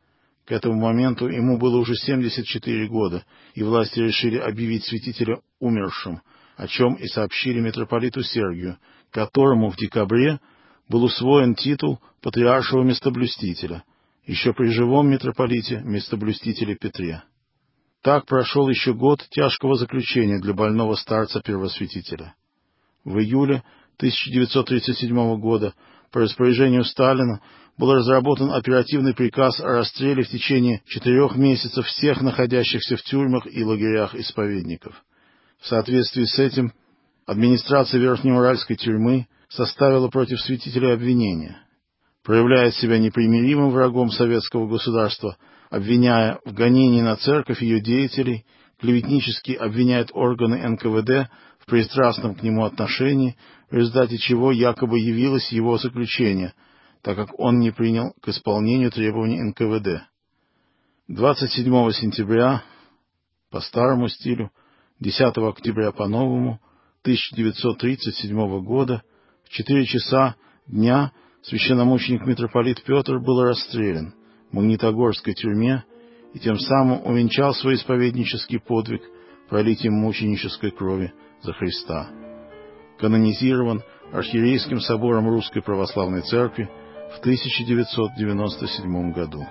К этому моменту ему было уже семьдесят четыре года, и власти решили объявить святителя умершим, о чем и сообщили митрополиту Сергию, которому в декабре был усвоен титул патриаршего местоблюстителя, еще при живом митрополите местоблюстителе Петре. Так прошел еще год тяжкого заключения для больного старца-первосвятителя. В июле тысяча девятьсот тридцать седьмого года по распоряжению Сталина был разработан оперативный приказ о расстреле в течение четырех месяцев всех находящихся в тюрьмах и лагерях исповедников. В соответствии с этим администрация Верхнеуральской тюрьмы составила против святителя обвинение. Проявляя себя непримиримым врагом советского государства, обвиняя в гонении на церковь ее деятелей, клеветнически обвиняет органы эн ка вэ дэ в пристрастном к нему отношении, в результате чего якобы явилось его заключение, так как он не принял к исполнению требований эн ка вэ дэ. двадцать седьмого сентября по старому стилю, десятого октября по новому, тысяча девятьсот тридцать седьмого года, в четыре часа дня священномученик митрополит Петр был расстрелян в Магнитогорской тюрьме и тем самым увенчал свой исповеднический подвиг пролитием мученической крови за Христа. Канонизирован Архиерейским собором Русской Православной Церкви в тысяча девятьсот девяносто седьмом году.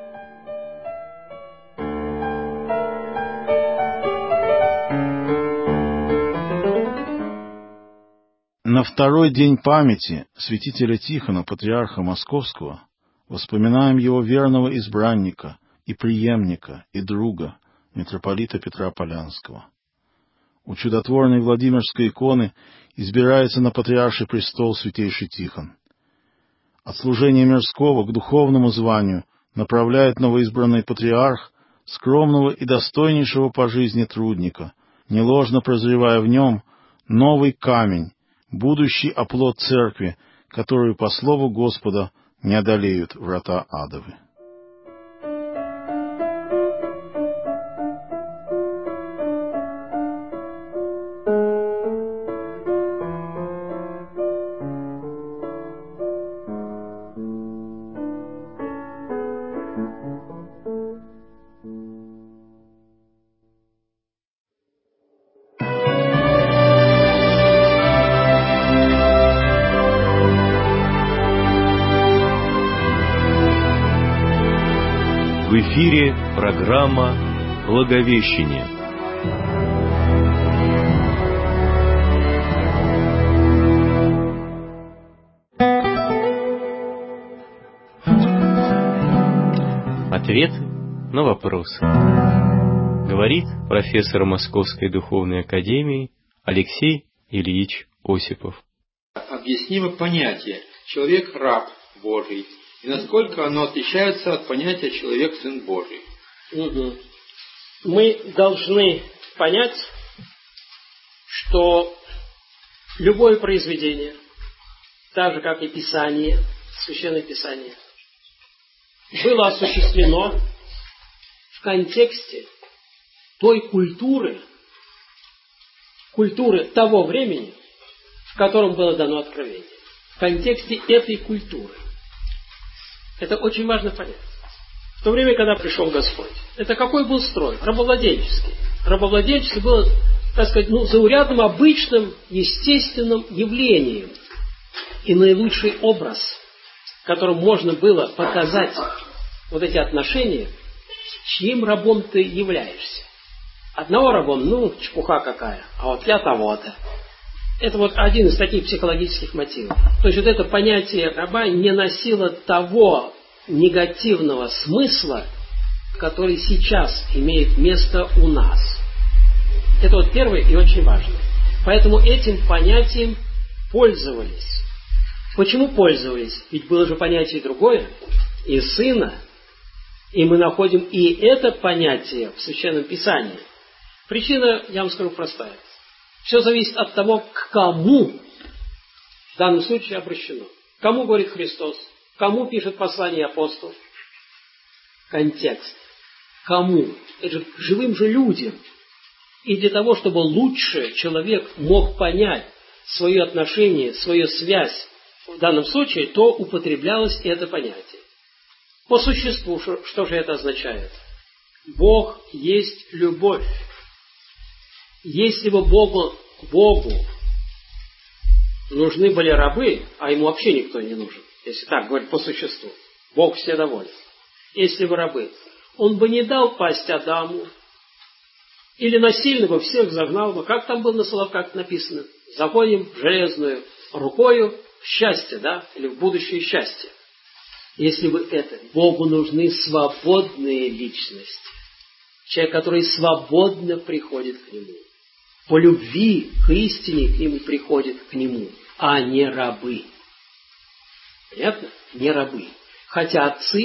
На второй день памяти святителя Тихона, патриарха Московского, вспоминаем его верного избранника и преемника, и друга, митрополита Петра Полянского. У чудотворной Владимирской иконы избирается на патриарший престол святейший Тихон. От служения мирского к духовному званию направляет новоизбранный патриарх скромного и достойнейшего по жизни трудника, неложно прозревая в нем новый камень, будущий оплот церкви, которую, по слову Господа, не одолеют врата адовы. В эфире программа «Благовещение». Ответы на вопросы. Говорит профессор Московской духовной академии Алексей Ильич Осипов. Объяснимо понятие «человек-раб Божий» и насколько оно отличается от понятия «человек-сын Божий». Угу. Мы должны понять, что любое произведение, так же как и Писание, Священное Писание, было осуществлено в контексте той культуры, культуры того времени, в котором было дано откровение. В контексте этой культуры. Это очень важно понять. В то время, когда пришел Господь, это какой был строй? Рабовладельческий. Рабовладельчество было, так сказать, ну, заурядным, обычным, естественным явлением. И наилучший образ, которым можно было показать вот эти отношения, чьим рабом ты являешься. Одного рабом, ну, чепуха какая, а вот я того-то. Это вот один из таких психологических мотивов. То есть вот это понятие раба не носило того негативного смысла, который сейчас имеет место у нас. Это вот первое и очень важно. Поэтому этим понятием пользовались. Почему пользовались? Ведь было же понятие другое, и сына, и мы находим и это понятие в Священном Писании. Причина, я вам скажу, простая. Все зависит от того, к кому в данном случае обращено. Кому говорит Христос? Кому пишет послание апостол? Контекст. Кому? Это же живым же людям. И для того, чтобы лучше человек мог понять свое отношение, свою связь в данном случае, то употреблялось это понятие. По существу, что, что же это означает? Бог есть любовь. Если бы Богу, Богу нужны были рабы, а ему вообще никто не нужен, если так говорить по существу, Бог все доволен. Если бы рабы, он бы не дал пасть Адаму, или насильно бы всех загнал бы, как там было на Соловках написано, загоним железную рукою в счастье, да, или в будущее счастье. Если бы это, Богу нужны свободные личности. Человек, который свободно приходит к Нему. По любви к истине к Нему приходит к Нему, а не рабы. Понятно? Не рабы. Хотя отцы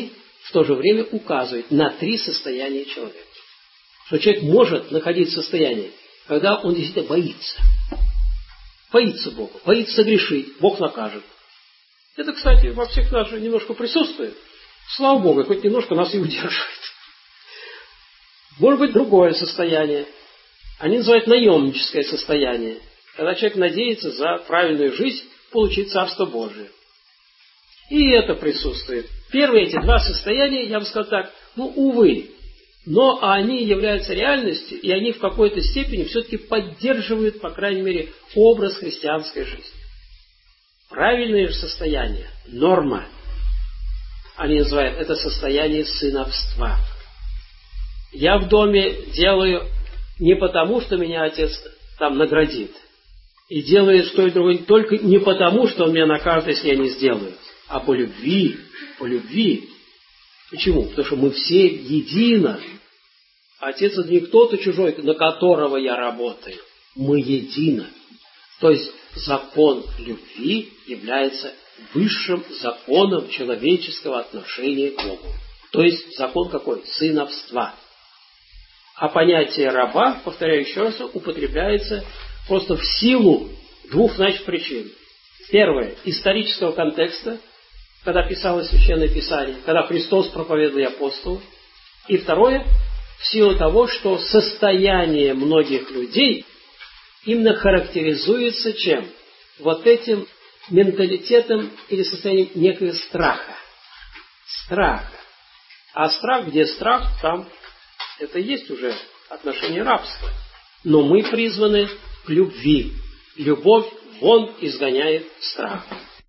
в то же время указывает на три состояния человека. Что человек может находиться в состоянии, когда он действительно боится. Боится Бога, боится согрешить, Бог накажет. Это, кстати, во всех нас же немножко присутствует. Слава Богу, хоть немножко нас и удерживает. Может быть, другое состояние. Они называют наемническое состояние. Когда человек надеется за правильную жизнь получить Царство Божие. И это присутствует. Первые эти два состояния, я бы сказал так, ну, увы, но они являются реальностью, и они в какой-то степени все-таки поддерживают, по крайней мере, образ христианской жизни. Правильное же состояние, норма, они называют это состояние сыновства. Я в доме делаю не потому, что меня отец там наградит, и делаю что и другое только не потому, что он меня накажет, если я не сделаю, а по любви, по любви. Почему? Потому что мы все едино. Отец — это не кто-то чужой, на которого я работаю. Мы едино. То есть закон любви является высшим законом человеческого отношения к Богу. То есть закон какой? Сыновства. А понятие раба, повторяю еще раз, употребляется просто в силу двух, значит, причин. Первое — исторического контекста, когда писалось Священное Писание, когда Христос проповедовал апостолу. И второе — в силу того, что состояние многих людей именно характеризуется чем? Вот этим менталитетом или состоянием некого страха. Страха. А страх, где страх, там это есть уже отношение рабства. Но мы призваны к любви. Любовь вон изгоняет страх.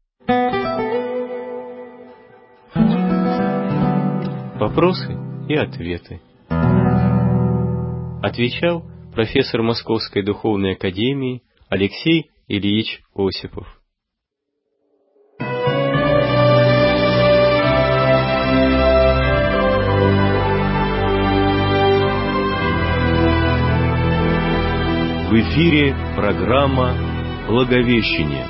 Вопросы и ответы. Отвечал профессор Московской духовной академии Алексей Ильич Осипов. В эфире программа «Благовещение».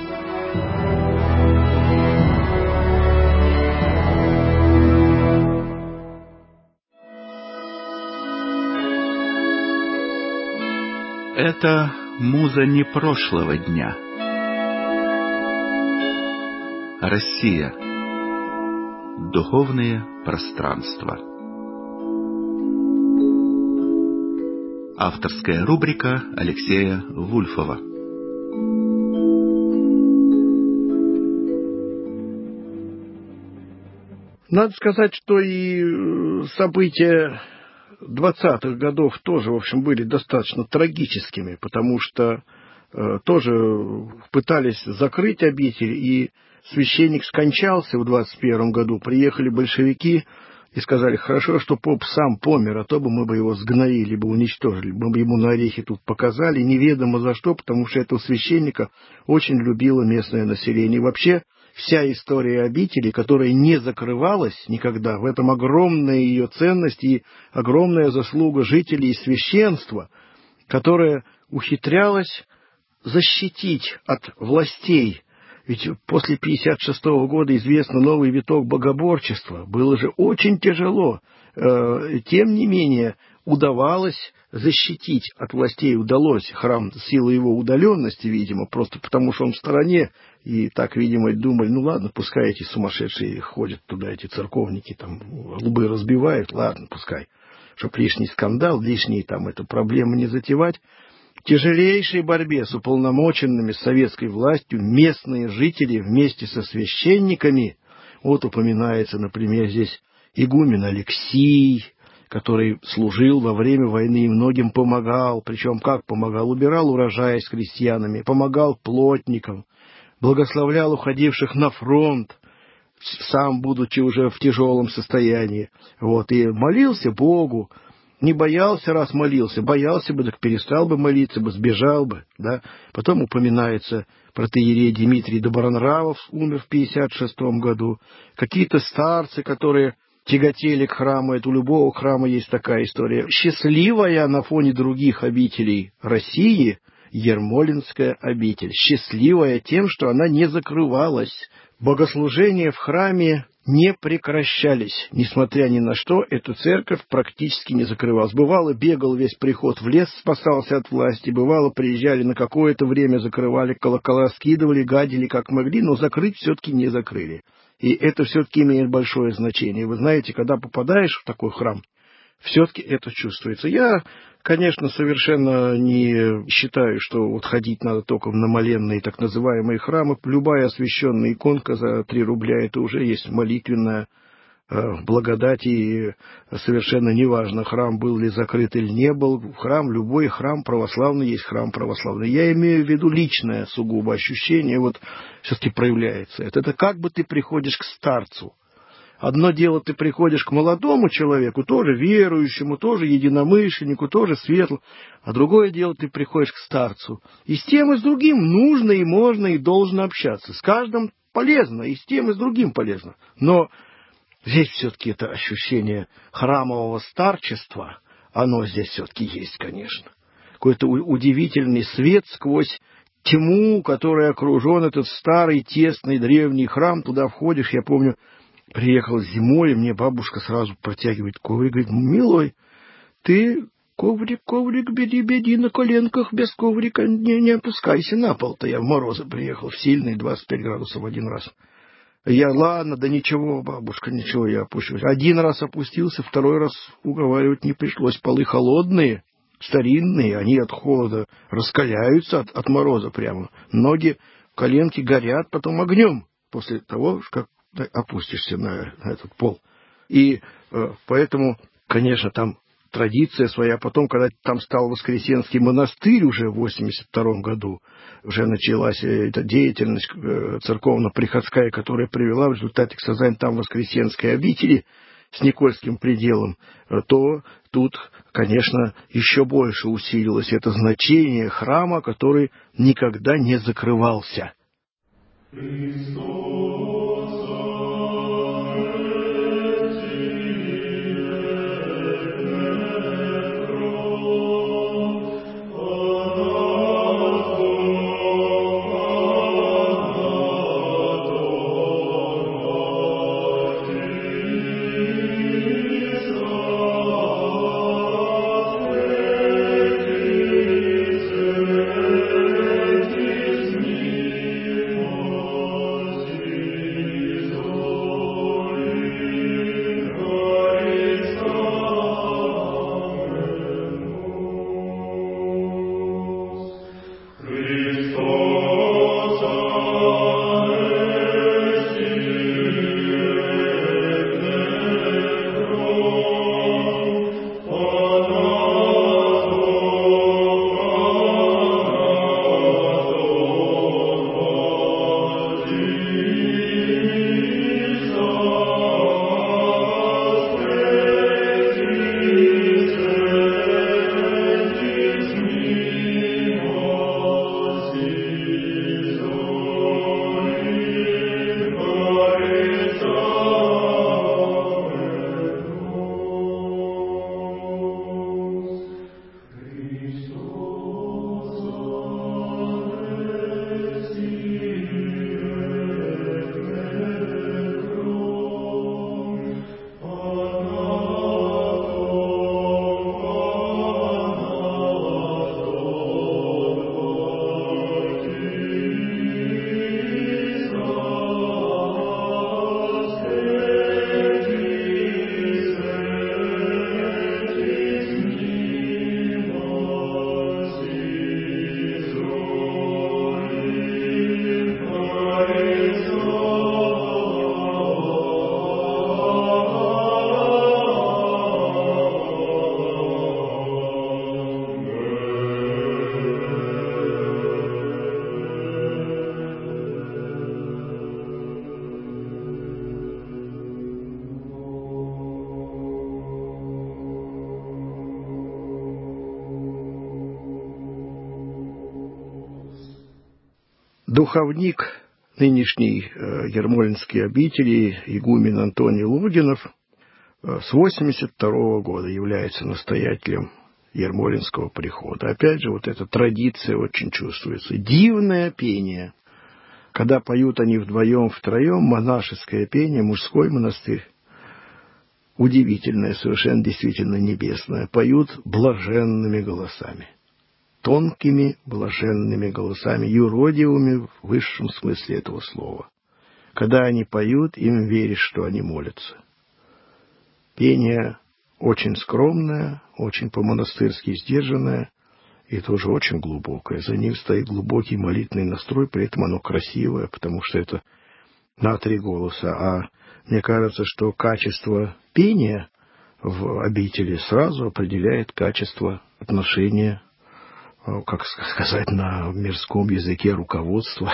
Это муза не прошлого дня. Россия. Духовное пространство. Авторская рубрика Алексея Вульфова. Надо сказать, что и события двадцатых годов тоже, в общем, были достаточно трагическими, потому что э, тоже пытались закрыть обитель, и священник скончался в двадцать первом году. Приехали большевики и сказали: хорошо, что поп сам помер, а то бы мы бы его сгноили, либо уничтожили. Мы бы ему на орехи тут показали, неведомо за что, потому что этого священника очень любило местное население. И вообще вся история обители, которая не закрывалась никогда, в этом огромная ее ценность и огромная заслуга жителей и священства, которая ухитрялась защитить от властей. Ведь после пятьдесят шестого года известно новый виток богоборчества. Было же очень тяжело. Тем не менее, удавалось защитить от властей, удалось. Храм, сила его удаленности, видимо, просто потому что он в стороне. И так, видимо, думали: ну ладно, пускай эти сумасшедшие ходят туда, эти церковники, там лбы разбивают, ладно, пускай. Чтоб лишний скандал, лишние там эту проблему не затевать. В тяжелейшей борьбе с уполномоченными советской властью местные жители вместе со священниками, вот упоминается, например, здесь игумен Алексий, который служил во время войны и многим помогал, причем как помогал? Убирал урожай с крестьянами, помогал плотникам, благословлял уходивших на фронт, сам будучи уже в тяжелом состоянии, вот, и молился Богу. Не боялся, раз молился, боялся бы, так перестал бы молиться бы, сбежал бы, да. Потом упоминается протоиерей Дмитрий Добронравов, умер в пятьдесят шестом году. Какие-то старцы, которые тяготели к храму, это у любого храма есть такая история. Счастливая на фоне других обителей России Ермолинская обитель. Счастливая тем, что она не закрывалась. Богослужения в храме не прекращались. Несмотря ни на что, эта церковь практически не закрывалась. Бывало, бегал весь приход в лес, спасался от власти. Бывало, приезжали на какое-то время, закрывали колокола, скидывали, гадили как могли, но закрыть все-таки не закрыли. И это все-таки имеет большое значение. Вы знаете, когда попадаешь в такой храм, все-таки это чувствуется. Я, конечно, совершенно не считаю, что вот ходить надо только в намоленные так называемые храмы. Любая освященная иконка за три рубля это уже есть молитвенная э, благодать. И совершенно неважно, храм был ли закрыт или не был. Храм, любой храм православный есть храм православный. Я имею в виду личное сугубо ощущение, вот все-таки проявляется. Это, это как бы ты приходишь к старцу. Одно дело, ты приходишь к молодому человеку, тоже верующему, тоже единомышленнику, тоже светлому, а другое дело, ты приходишь к старцу. И с тем, и с другим нужно, и можно, и должно общаться. С каждым полезно, и с тем, и с другим полезно. Но здесь все-таки это ощущение храмового старчества, оно здесь все-таки есть, конечно. Какой-то удивительный свет сквозь тьму, которой окружен этот старый, тесный, древний храм. Туда входишь, я помню, приехал зимой, и мне бабушка сразу протягивает коврик, говорит: милой, ты коврик, коврик, беди, беди, на коленках без коврика не, не опускайся на пол-то. Я в морозы приехал, в сильные двадцать пять градусов один раз. Я, ладно, да ничего, бабушка, ничего, я опущусь. Один раз опустился, второй раз уговаривать не пришлось. Полы холодные, старинные, они от холода раскаляются, от, от мороза прямо. Ноги, коленки горят потом огнем после того, как опустишься на, на этот пол. И э, поэтому, конечно, там традиция своя. Потом, когда там стал Воскресенский монастырь уже в восемьдесят втором году, уже началась эта деятельность э, церковно-приходская, которая привела в результате к созданию там Воскресенской обители с Никольским пределом, э, то тут, конечно, еще больше усилилось это значение храма, который никогда не закрывался. Духовник нынешней э, Ермолинской обители, игумен Антоний Лугинов, э, с восемьдесят второго года является настоятелем Ермолинского прихода. Опять же, вот эта традиция очень чувствуется. Дивное пение. Когда поют они вдвоем, втроем, монашеское пение, мужской монастырь, удивительное, совершенно действительно небесное, поют блаженными голосами, тонкими блаженными голосами, юродивыми в высшем смысле этого слова. Когда они поют, им веришь, что они молятся. Пение очень скромное, очень по-монастырски сдержанное и тоже очень глубокое. За ним стоит глубокий молитвенный настрой, при этом оно красивое, потому что это на три голоса. А мне кажется, что качество пения в обители сразу определяет качество отношения, как сказать на мирском языке, руководства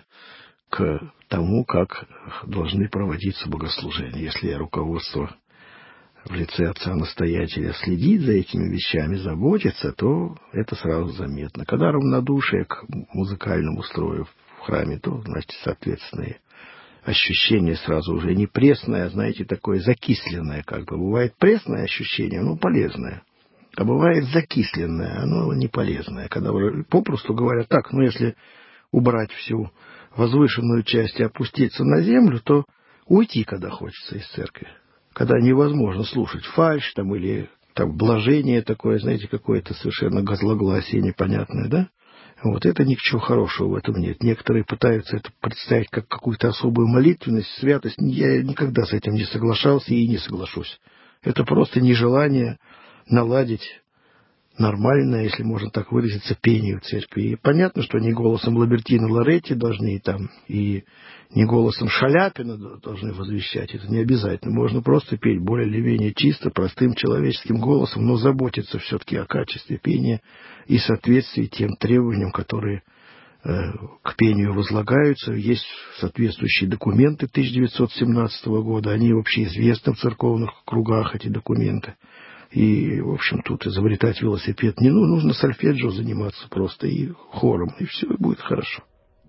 к тому, как должны проводиться богослужения. Если руководство в лице отца-настоятеля следит за этими вещами, заботится, то это сразу заметно. Когда равнодушие к музыкальному строю в храме, то, значит, соответственные ощущение сразу уже не пресное, а, знаете, такое закисленное, как бы. Бывает пресное ощущение, оно полезное. А бывает закисленное, оно не полезное. Когда попросту говорят так, ну, если убрать всю возвышенную часть и опуститься на землю, то уйти, когда хочется из церкви. Когда невозможно слушать фальшь там, или там блажение такое, знаете, какое-то совершенно злогласие непонятное, да? Вот это ничего хорошего в этом нет. Некоторые пытаются это представить как какую-то особую молитвенность, святость. Я никогда с этим не соглашался и не соглашусь. Это просто нежелание наладить нормальное, если можно так выразиться, пение в церкви. И понятно, что не голосом Ламбертино Лоретти должны там, и не голосом Шаляпина должны возвещать. Это не обязательно. Можно просто петь более или менее чисто, простым человеческим голосом, но заботиться все-таки о качестве пения и соответствии тем требованиям, которые э, к пению возлагаются. Есть соответствующие документы тысяча девятьсот семнадцатого года. Они вообще известны в церковных кругах, эти документы. И, в общем, тут изобретать велосипед не нужно, нужно сольфеджио заниматься просто и хором, и все, и будет хорошо.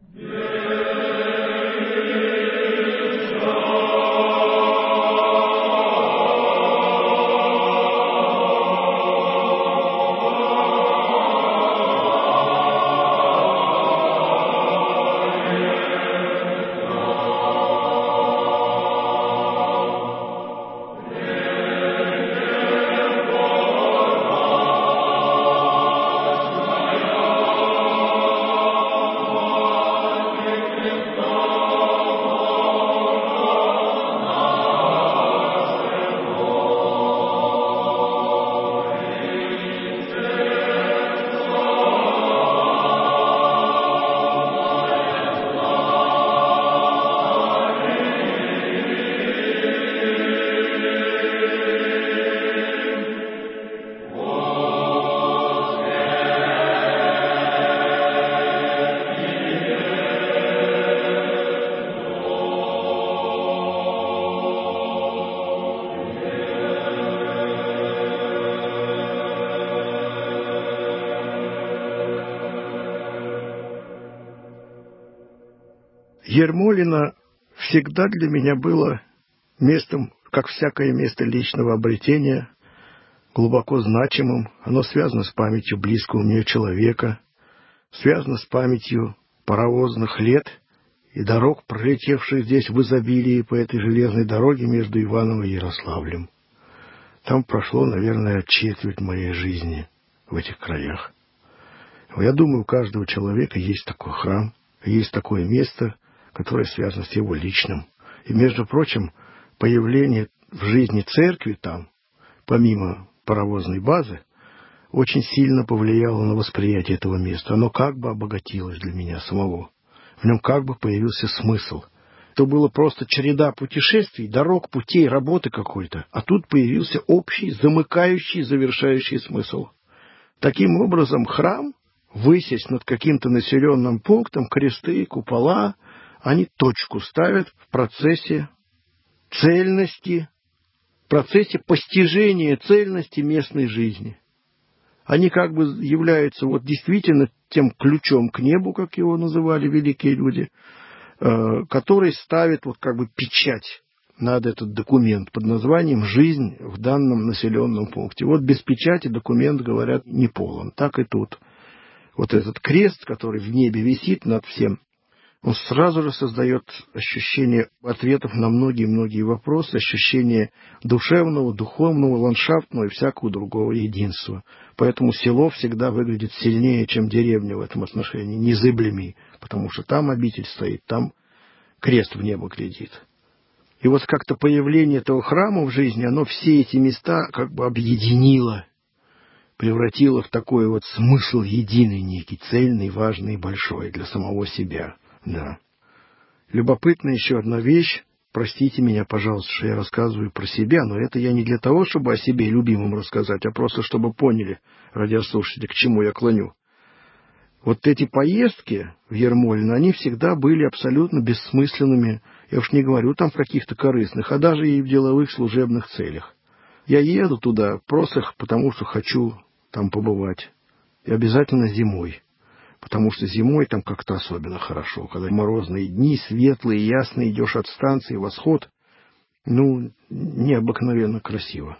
Ермолино всегда для меня было местом, как всякое место личного обретения, глубоко значимым. Оно связано с памятью близкого мне человека, связано с памятью паровозных лет и дорог, пролетевших здесь в изобилии по этой железной дороге между Иваново и Ярославлем. Там прошло, наверное, четверть моей жизни в этих краях. Я думаю, у каждого человека есть такой храм, есть такое место, которое связано с его личным. И, между прочим, появление в жизни церкви там, помимо паровозной базы, очень сильно повлияло на восприятие этого места. Оно как бы обогатилось для меня самого. В нем как бы появился смысл. Это было просто череда путешествий, дорог, путей, работы какой-то. А тут появился общий, замыкающий, завершающий смысл. Таким образом, храм, высясь над каким-то населенным пунктом, кресты, купола, они точку ставят в процессе цельности, в процессе постижения цельности местной жизни. Они как бы являются вот действительно тем ключом к небу, как его называли великие люди, который ставит вот как бы печать над этот документ под названием «Жизнь в данном населенном пункте». Вот без печати документ, говорят, не полон. Так и тут. Вот этот крест, который в небе висит над всем он сразу же создает ощущение ответов на многие-многие вопросы, ощущение душевного, духовного, ландшафтного и всякого другого единства. Поэтому село всегда выглядит сильнее, чем деревня в этом отношении, незыблемей, потому что там обитель стоит, там крест в небо глядит. И вот как-то появление этого храма в жизни, оно все эти места как бы объединило, превратило в такой вот смысл единый, некий, цельный, важный и большой для самого себя. Да. Любопытна еще одна вещь. Простите меня, пожалуйста, что я рассказываю про себя, но это я не для того, чтобы о себе любимом рассказать, а просто чтобы поняли, радиослушатели, к чему я клоню. Вот эти поездки в Ермолино, они всегда были абсолютно бессмысленными, я уж не говорю там в каких-то корыстных, а даже и в деловых служебных целях. Я еду туда просто потому, что хочу там побывать. И обязательно зимой. Потому что зимой там как-то особенно хорошо. Когда морозные дни, светлые, ясные, идешь от станции, восход. Ну, необыкновенно красиво.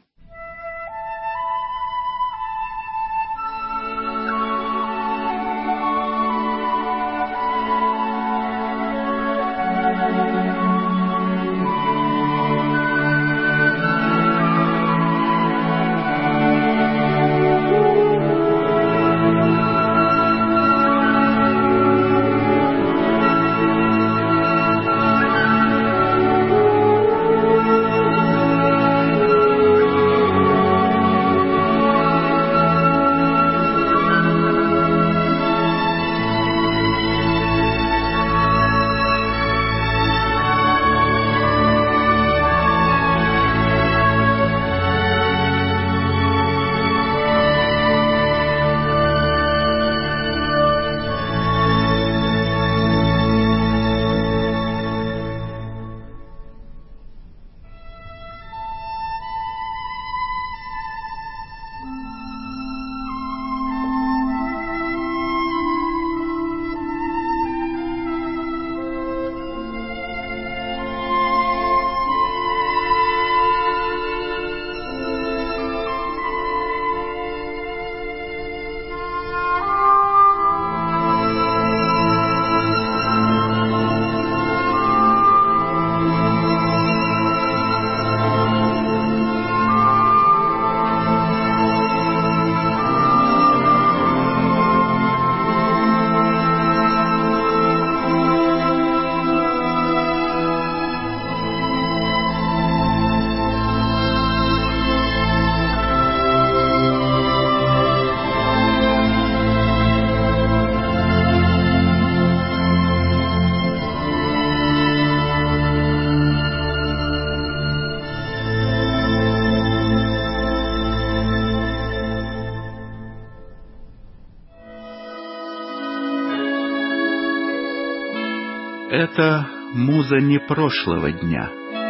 Это муза не прошлого дня.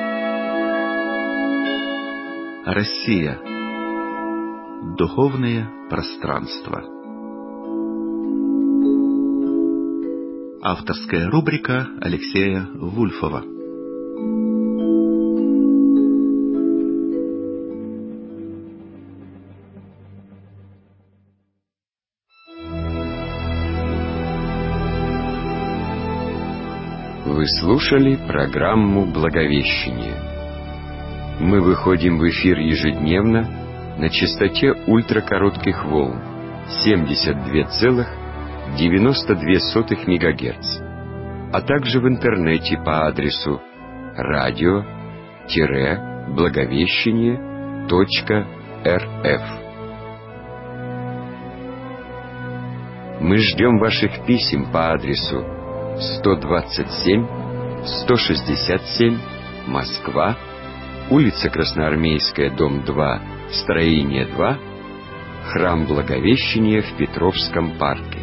Россия. Духовное пространство. Авторская рубрика Алексея Вульфова. Вы слушали программу «Благовещение». Мы выходим в эфир ежедневно на частоте ультракоротких волн семьдесят два целых девяносто две сотых мегагерц, а также в интернете по адресу радио-благовещение точка эр эф. Мы ждем ваших писем по адресу сто двадцать семь сто шестьдесят семь, Москва, улица Красноармейская, дом два, строение два, храм Благовещения в Петровском парке.